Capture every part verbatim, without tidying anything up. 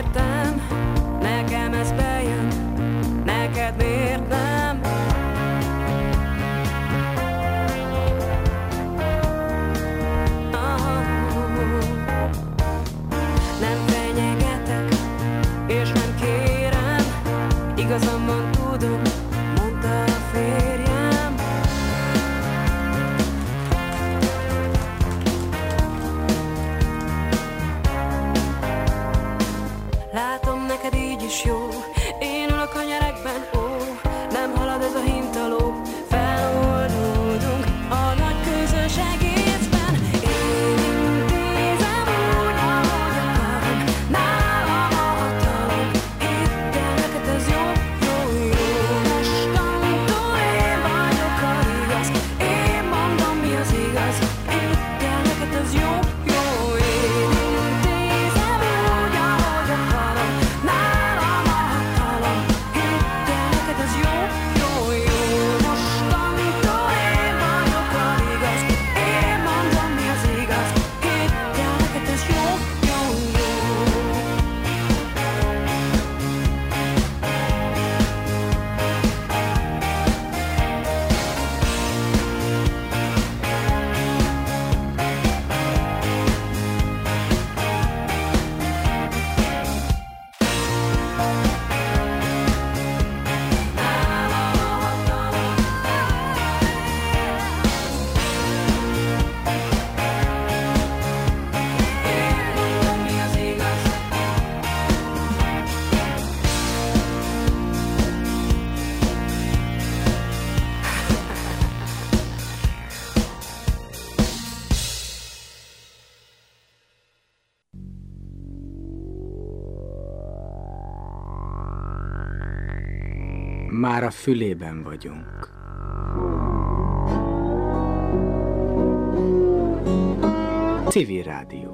értem, nekem ez bejön, neked miért nem? Ah, nem fenyegetek, és nem kérem, igazam van, tudom, mondta a férjem. Látom, neked így is jó, én ülök a nyerekben, ó, nem halad ez a hintaló, feloldódunk a nagy közös egészben. Én intézem úgy, ahogy akarom, nálam a hatalom, hidd el, neked ez jó, jó, jó. Mostantól én vagyok a igaz, én mondom, mi az igaz, hidd el, neked ez jó, jó. Én intézem úgy, ahogy akarom, nálam a hatalom, hidd el, neked ez jó, jó, jó. Mostantól én vagyok a igaz, én mondom, mi az igaz, hidd el, neked ez jó, jó, jó. Már a fülében vagyunk. Civil Rádió.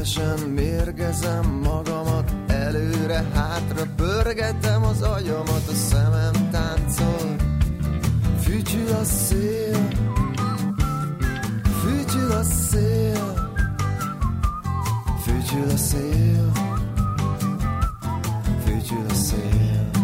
Ügyesen mérgezem magamat, előre-hátra pörgetem az agyamat, a szemem táncol. Fütyül a szél, fütyül a szél, fütyül a szél, fütyül a szél.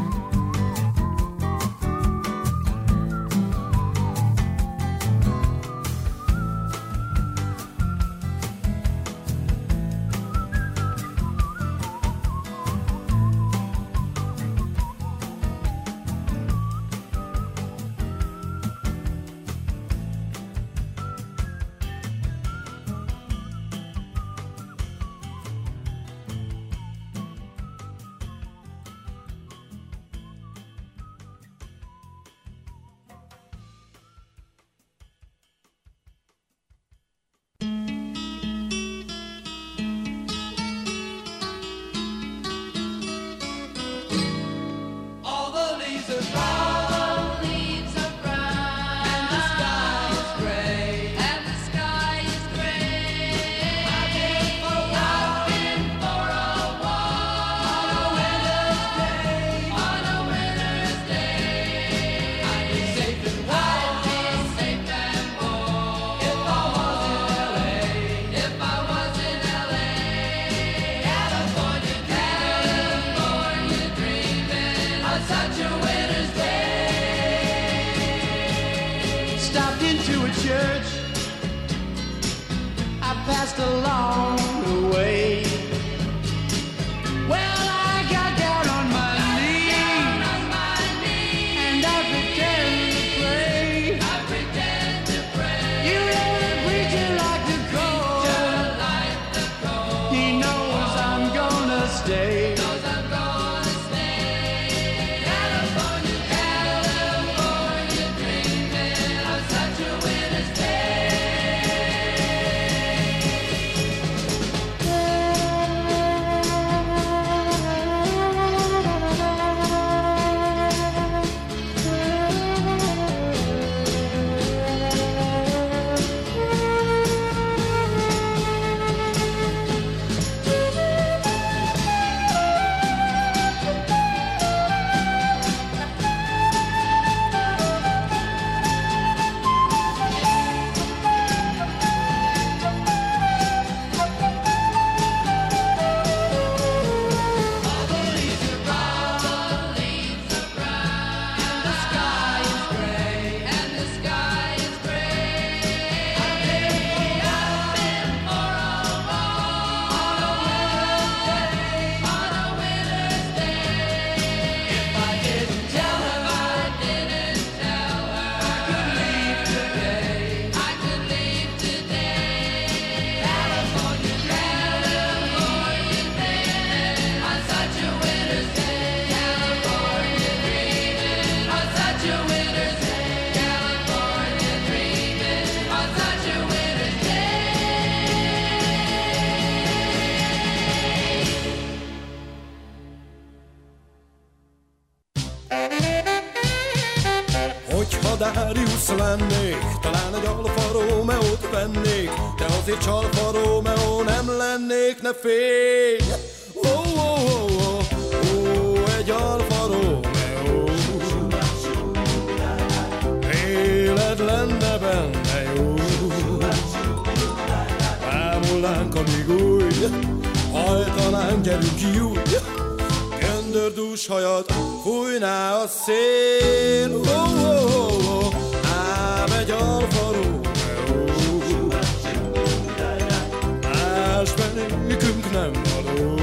Darius lennék, talán egy Alfa Romeo-t vennék, de azért csalfa Romeo nem lennék, ne félj! Oh, oh, oh, oh, oh, egy Alfa Romeo, élet lenne benne jó, ámulnánk, amíg új, hajtanánk, gyerünk júj, göndördús hajat fújná a szél. Oh, oh, oh, oh, ám egy Alfa Romeo, más benékünk nem való.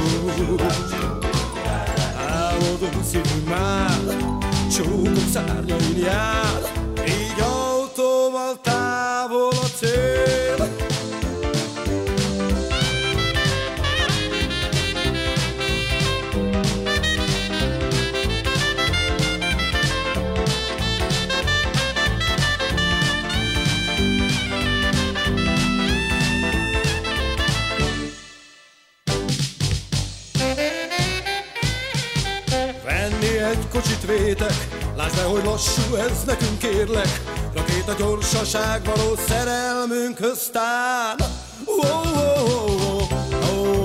Álmodunk szívünk már, csókok szárnyain jár, így autóval távol a cél. Egy kocsit vétek, lásd be, hogy lassú ez nekünk, kérlek. Rakéta gyorsaság való szerelmünkhöz tán. Oh, oh, oh, oh, oh,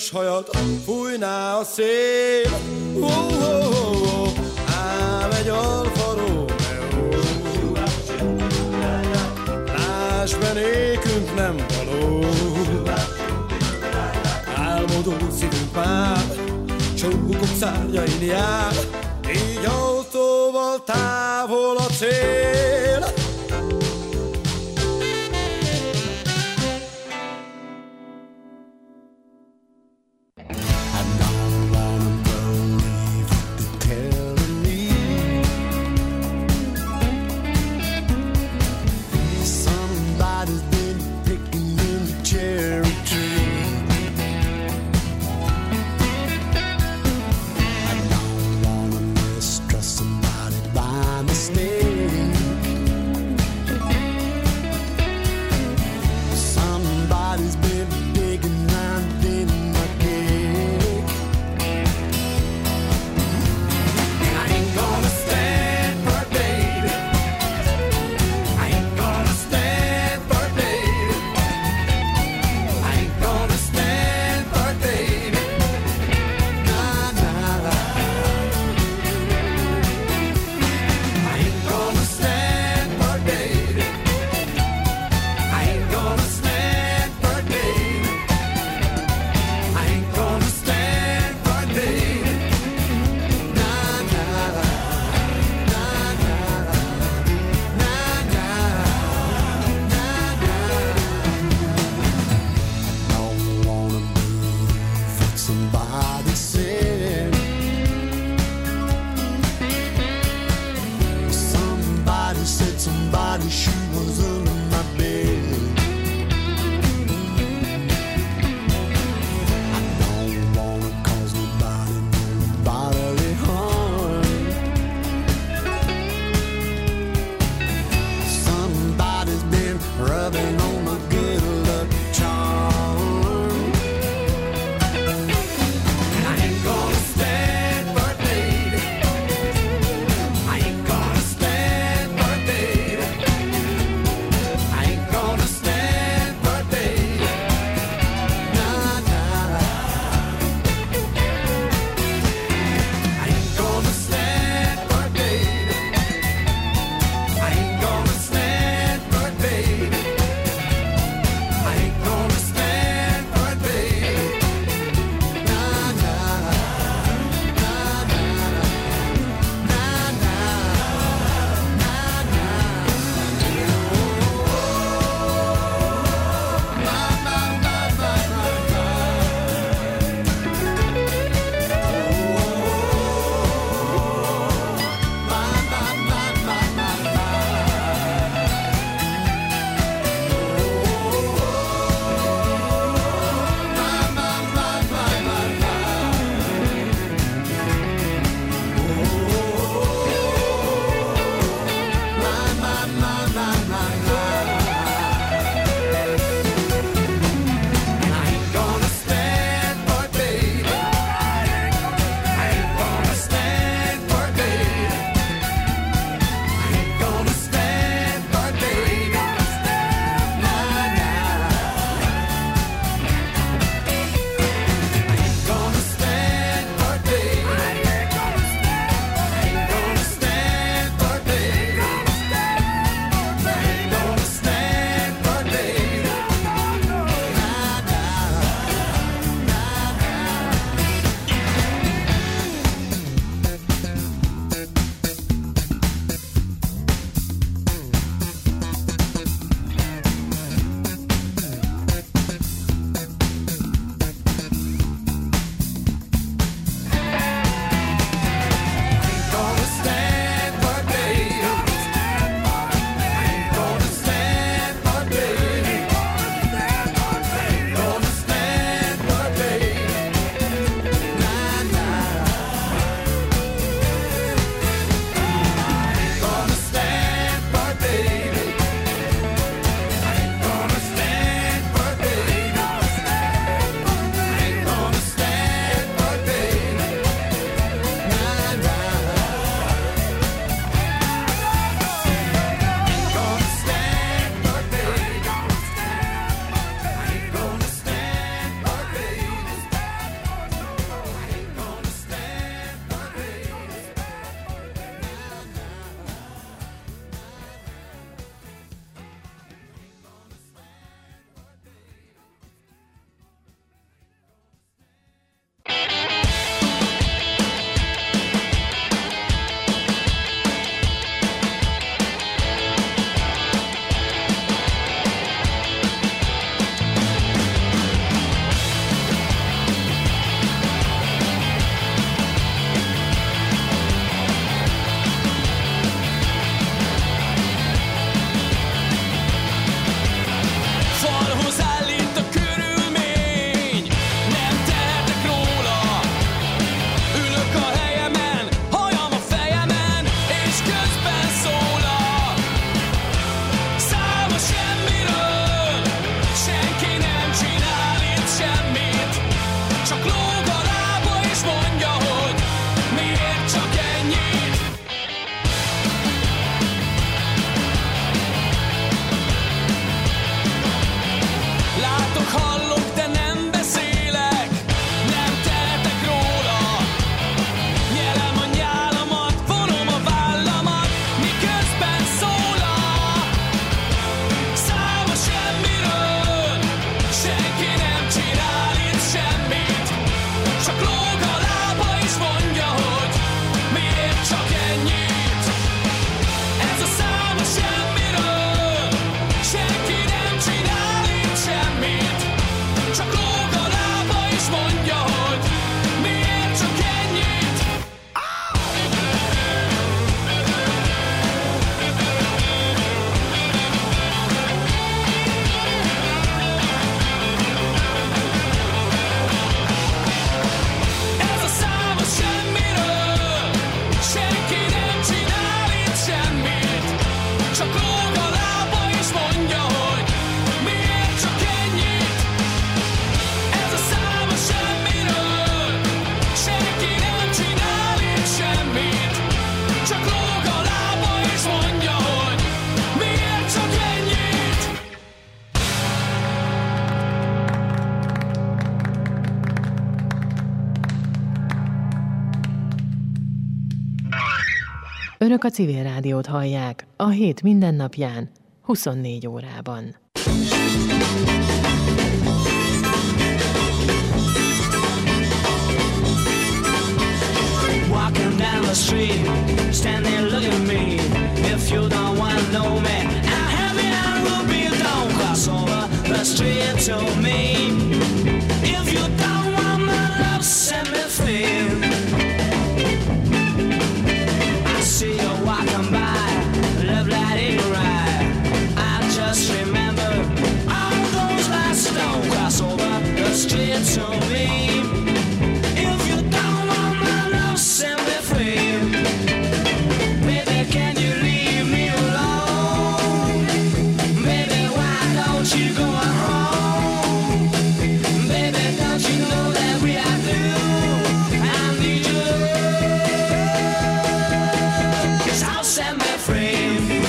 vörös hajad fújná a szél. Oh, oh, oh, oh. Ám egy Alfa Romeo, láss be, nékünk nem való. Álmodó szívünk már csókok szárnyain jár, így autóval távol a cél. Önök a Civil Rádiót hallják, a hét minden napján, huszonnégy órában. Walking down the street, stand there, look at me. If you don't want to know me, I'll have you out, will be, don't cross over the street to me. If you don't want my love, set me free. I see you walking by, love light ain't right. I just remember all those lights, don't cross over the street to me. If you don't want my love, set me free. Baby, can you leave me alone? Baby, why don't you go home? Baby, don't you know that we are through? I need you, 'cause I'll set me free.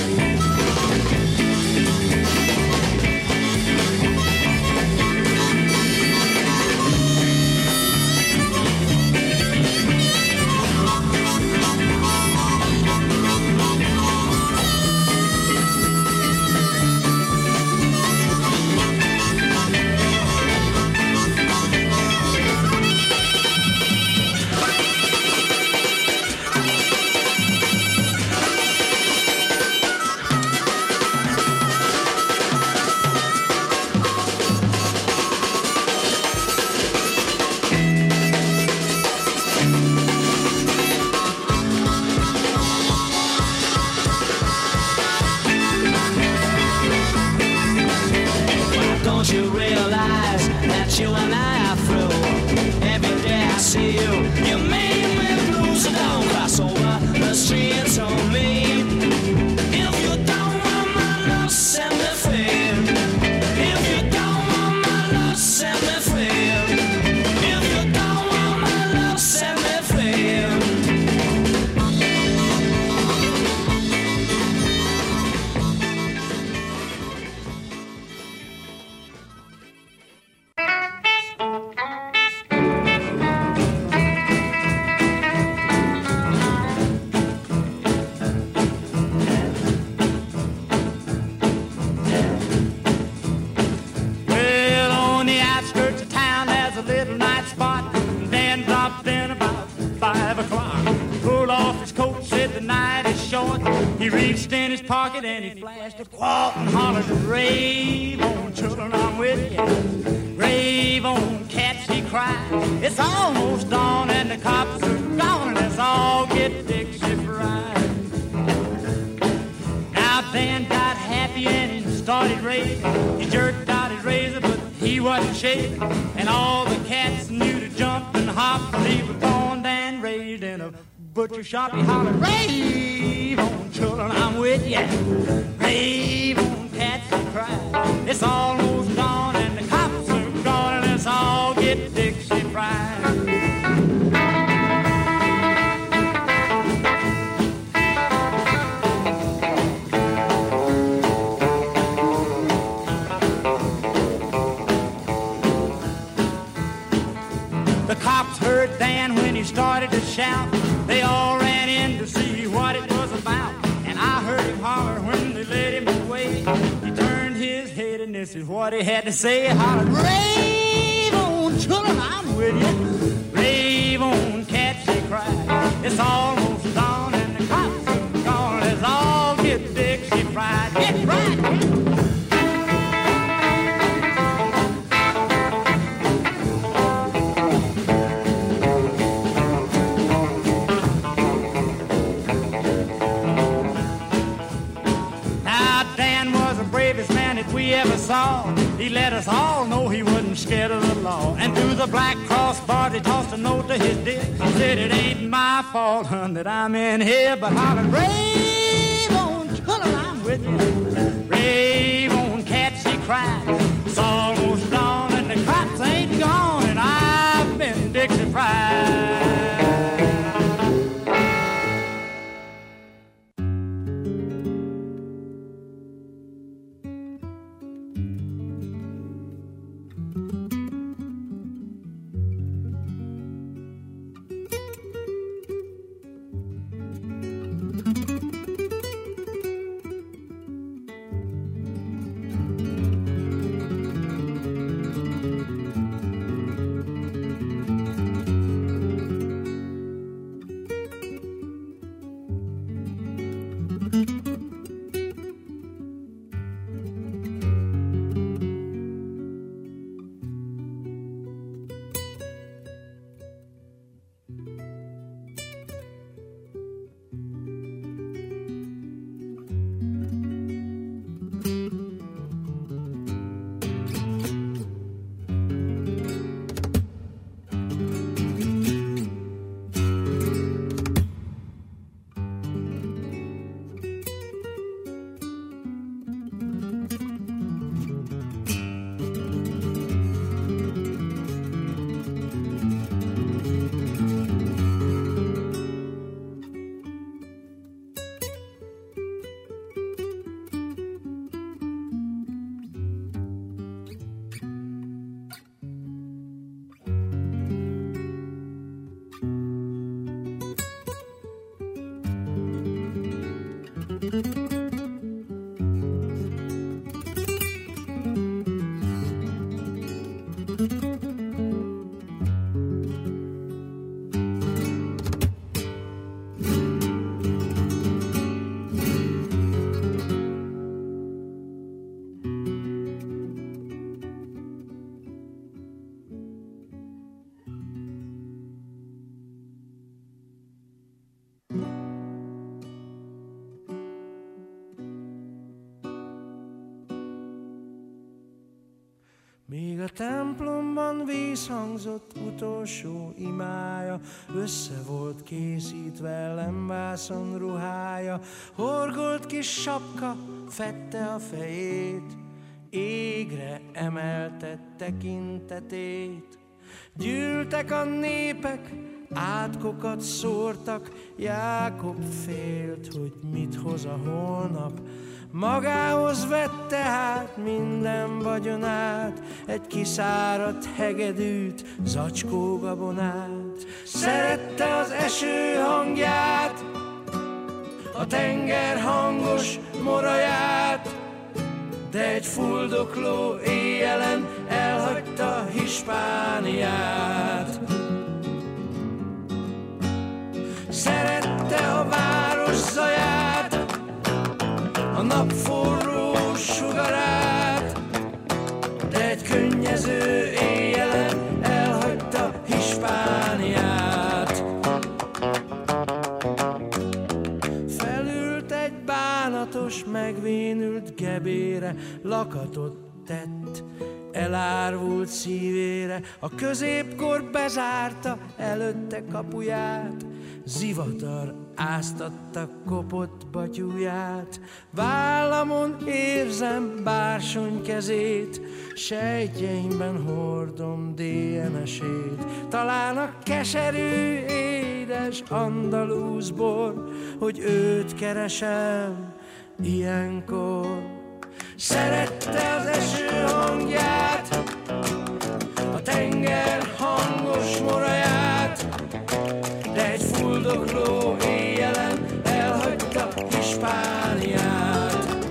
Don't you realize that you and I are through? Every day I see you, you make me blue. So don't cross over the street to me. If you don't want my love, set me free. If you don't want my love, set me free. If you don't want my love, set me free. Well, on the outskirts of town, there's a little night spot. Dan dropped in about five o'clock. Pulled off his coat, said the night is short. He reached in his pocket and he flashed a quart and hollered, "Rave on, children, I'm with you. Rave on, cats," he cried. "It's almost dawn and the cops are gone, and let's all get Dixie fried." Now Dan got happy and he started raving. He jerked out his razor, but he wasn't shaving. And all the cats knew to jump and hop, but he was born and raised in a butcher shop. He hollered, "Rave on, children, I'm with ya. Rave on, cats," he cried. "It's almost dawn and the cops are gone, and let's all get Dixie fried." The cops heard Dan when he started to shout. They all ran in to see what it was about. And I heard him holler when they led him away. He turned his head and this is what he had to say. He hollered, "Rave on, children, I'm with you. Rave on, cats," he cried. "It's almost dawn and the cops are gone. Let's all get Dixie fried. Get fried." We ever saw. He let us all know he wasn't scared of the law. And through the black crossbar he tossed a note to his dear. Said, "It ain't my fault, hun, that I'm in here, but hollered, rave on, children, I'm with you. Rave on, cats," he cried. "It's almost dawn and the cops ain't gone, and I've been Dixie fried." Míg a templomban vízhangzott utolsó imája, össze volt készítve lemvászon ruhája, horgolt kis sapka fedte a fejét, égre emelte tekintetét. Gyűltek a népek, átkokat szórtak, Jákob félt, hogy mit hoz a holnap. Magához vette hát minden vagyonát, egy kiszáradt hegedűt, zacskó gabonát. Szerette az eső hangját, a tenger hangos moraját, de egy fuldokló éjjelen elhagyta Hispániát. Szerette a város zaját, a nap forró sugarát, de egy könnyező éjjelen elhagyta Hispániát. Felült egy bánatos, megvénült gebére, lakatot tett elárvult szívére, a középkor bezárta előtte kapuját, zivatar áztatta kopott batyúját. Vállamon érzem bársony kezét, sejtjeimben hordom dé en es-ét. Talán a keserű, édes andalúz bor, hogy őt keresem ilyenkor. Szerette az eső hangját, a tenger hangos moraját, de egy fuldokló éjjelen elhagyta Hispániát.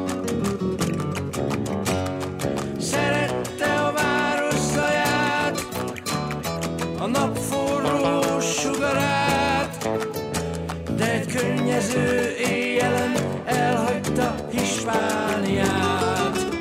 Szerette a város zaját, a nap forró sugarát, de egy könnyező éjjelen elhagyta Hispániát.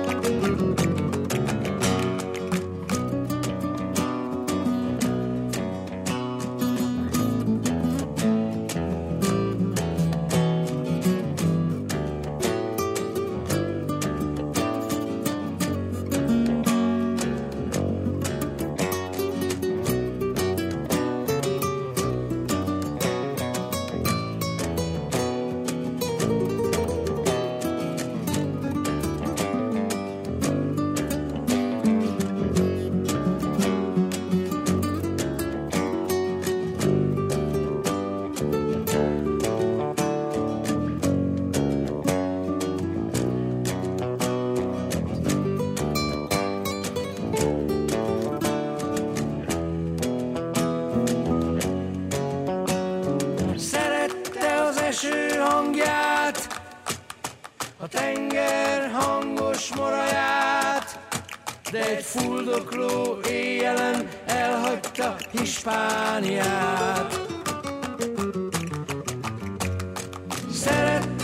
A tenger hangos moraját, de egy fuldokló éjjelen elhagyta Hispániát. Szerette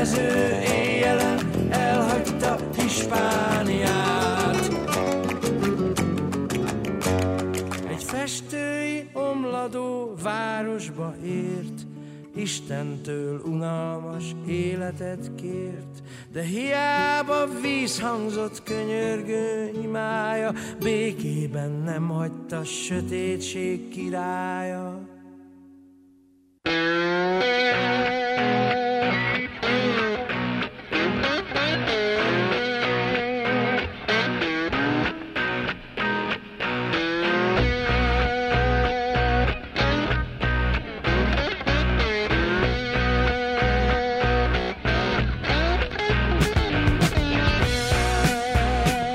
fényező éjjelen elhagyta Hispániát. Egy festői omladó városba ért, Istentől unalmas életet kért, de hiába vízhangzott könyörgő imája, békében nem hagyta sötétség királya.